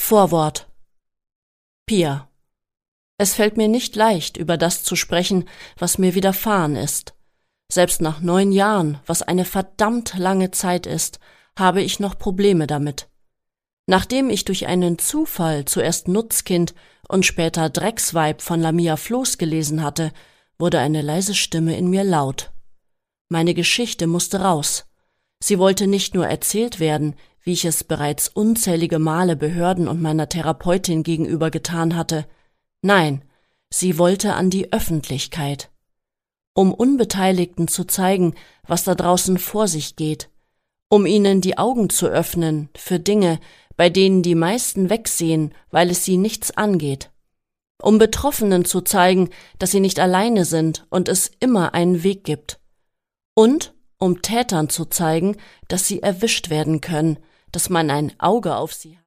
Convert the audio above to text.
Vorwort. Pia. Es fällt mir nicht leicht, über das zu sprechen, was mir widerfahren ist. Selbst nach 9 Jahren, was eine verdammt lange Zeit ist, habe ich noch Probleme damit. Nachdem ich durch einen Zufall zuerst Nutzkind und später Drecksweib von Lamia Floß gelesen hatte, wurde eine leise Stimme in mir laut. Meine Geschichte musste raus. Sie wollte nicht nur erzählt werden, wie ich es bereits unzählige Male Behörden und meiner Therapeutin gegenüber getan hatte. Nein, sie wollte an die Öffentlichkeit. Um Unbeteiligten zu zeigen, was da draußen vor sich geht. Um ihnen die Augen zu öffnen für Dinge, bei denen die meisten wegsehen, weil es sie nichts angeht. Um Betroffenen zu zeigen, dass sie nicht alleine sind und es immer einen Weg gibt. Und um Tätern zu zeigen, dass sie erwischt werden können, dass man ein Auge auf sie hat.